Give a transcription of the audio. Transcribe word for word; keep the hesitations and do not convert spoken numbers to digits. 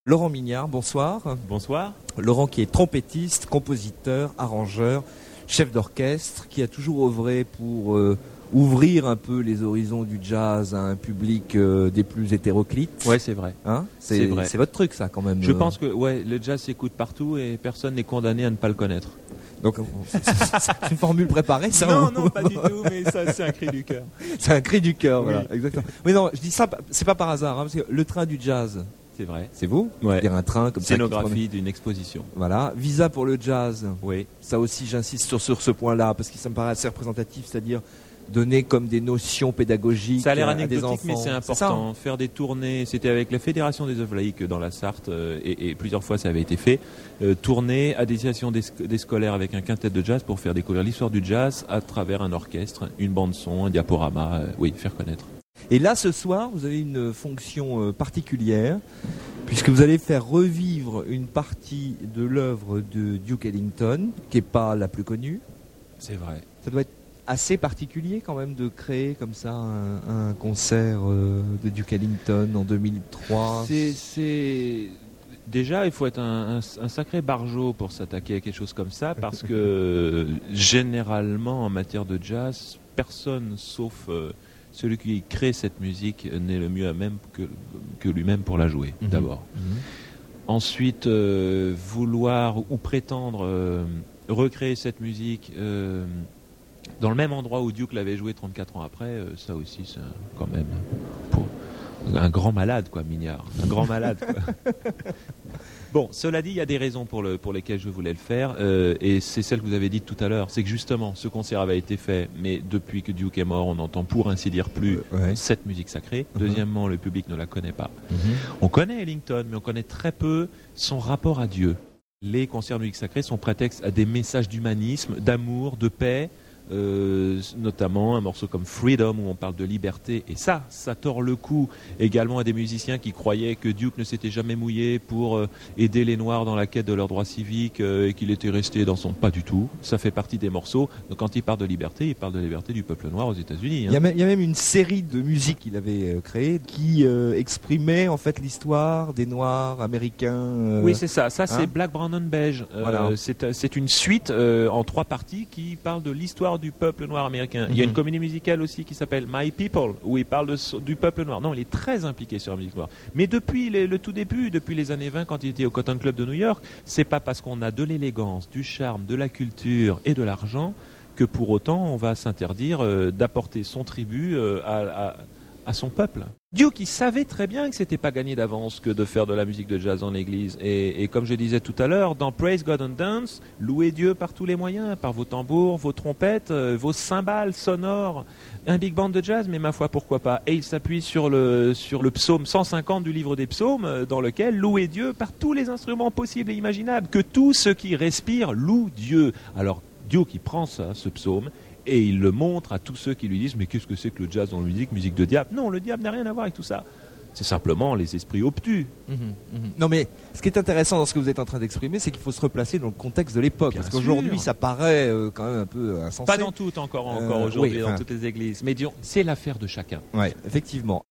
Laurent Mignard, bonsoir. Bonsoir. Laurent qui est trompettiste, compositeur, arrangeur, chef d'orchestre, qui a toujours œuvré pour euh, ouvrir un peu les horizons du jazz à un public euh, des plus hétéroclites. Ouais, c'est vrai. Hein c'est, c'est vrai. C'est votre truc, ça, quand même. Je euh... pense que ouais, le jazz s'écoute partout et personne n'est condamné à ne pas le connaître. Donc, c'est, c'est, c'est une formule préparée, ça? Non, non, pas du tout, mais ça, c'est un cri du cœur. C'est un cri du cœur, oui. Voilà, exactement. Mais non, je dis ça, c'est pas par hasard, hein, parce que le train du jazz. C'est vrai. C'est vous? Ouais. C'est-à-dire un train comme ça. Scénographie d'une exposition. Voilà. Visa pour le jazz. Oui. Ça aussi, j'insiste sur, sur ce point-là, parce que ça me paraît assez représentatif, c'est-à-dire donner comme des notions pédagogiques ça a l'air à, à des anecdotique, enfants. mais c'est important. C'est Faire des tournées, c'était avec la Fédération des œuvres laïques dans la Sarthe, euh, et, et plusieurs fois ça avait été fait. Euh, tourner à destination des, des scolaires avec un quintet de jazz pour faire découvrir l'histoire du jazz à travers un orchestre, une bande son, un diaporama. Euh, oui, faire connaître. Et là, ce soir, vous avez une fonction euh, particulière, puisque vous allez faire revivre une partie de l'œuvre de Duke Ellington, qui n'est pas la plus connue. C'est vrai. Ça doit être assez particulier quand même de créer comme ça un, un concert euh, de Duke Ellington en deux mille trois. C'est, c'est... Déjà, il faut être un, un, un sacré barjot pour s'attaquer à quelque chose comme ça, parce que généralement, en matière de jazz, personne sauf... Euh, celui qui crée cette musique n'est le mieux à même que, que lui-même pour la jouer, mmh. d'abord. Mmh. Ensuite, euh, vouloir ou prétendre euh, recréer cette musique euh, dans le même endroit où Duke l'avait joué trente-quatre ans après, euh, ça aussi, c'est un, quand même pour un grand malade, quoi, Mignard. Un grand malade, quoi. Bon, cela dit, il y a des raisons pour, le, pour lesquelles je voulais le faire, euh, et c'est celle que vous avez dite tout à l'heure, c'est que justement, ce concert avait été fait, mais depuis que Duke est mort, on n'entend pour ainsi dire plus euh, ouais. cette musique sacrée. Uh-huh. Deuxièmement, le public ne la connaît pas. Uh-huh. On connaît Ellington, mais on connaît très peu son rapport à Dieu. Les concerts de musique sacrée sont prétextes à des messages d'humanisme, d'amour, de paix, Euh, notamment un morceau comme Freedom où on parle de liberté, et ça, ça tord le cou également à des musiciens qui croyaient que Duke ne s'était jamais mouillé pour euh, aider les Noirs dans la quête de leurs droits civiques euh, et qu'il était resté dans son... Pas du tout, ça fait partie des morceaux. Donc quand il parle de liberté, il parle de liberté du peuple noir aux États-Unis. Hein. Il y a même, il y a même une série de musiques qu'il avait euh, créée qui euh, exprimait en fait l'histoire des Noirs américains. Euh... Oui, c'est ça. Ça, hein? c'est Black, Brown and Beige. Euh, voilà. c'est, c'est une suite euh, en trois parties qui parle de l'histoire du peuple noir américain. Mm-hmm. Il y a une comédie musicale aussi qui s'appelle My People, où il parle de, du peuple noir. Non, il est très impliqué sur la musique noire. Mais depuis les, le tout début, depuis les années vingt, quand il était au Cotton Club de New York, c'est pas parce qu'on a de l'élégance, du charme, de la culture et de l'argent que pour autant on va s'interdire euh, d'apporter son tribut euh, à, à, à son peuple. Duke, il savait très bien que c'était pas gagné d'avance que de faire de la musique de jazz en église. Et, et comme je disais tout à l'heure, dans Praise God and Dance, louez Dieu par tous les moyens, par vos tambours, vos trompettes, euh, vos cymbales sonores, un big band de jazz, mais ma foi, pourquoi pas. Et il s'appuie sur le, sur le psaume cent cinquante du livre des psaumes, euh, dans lequel louez Dieu par tous les instruments possibles et imaginables, que tout ce qui respire loue Dieu. Alors, Duke, il prend ça, ce psaume, et il le montre à tous ceux qui lui disent « Mais qu'est-ce que c'est que le jazz dans la musique, musique de diable ?» Non, le diable n'a rien à voir avec tout ça. C'est simplement les esprits obtus. Mmh, mmh. Non mais, ce qui est intéressant dans ce que vous êtes en train d'exprimer, c'est qu'il faut se replacer dans le contexte de l'époque. Bien parce sûr. qu'aujourd'hui, ça paraît euh, quand même un peu insensé. Pas dans toutes encore, encore euh, aujourd'hui, oui, dans enfin... toutes les églises. Mais disons, c'est l'affaire de chacun. Oui, effectivement.